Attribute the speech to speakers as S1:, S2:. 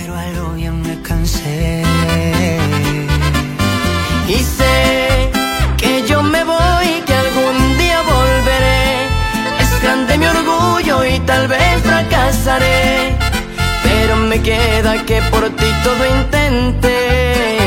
S1: pero a lo bien me cansé. Y sé que yo me voy, que algún día volveré. Es grande mi orgullo y tal vez fracasaré, pero me queda que por ti todo intenté.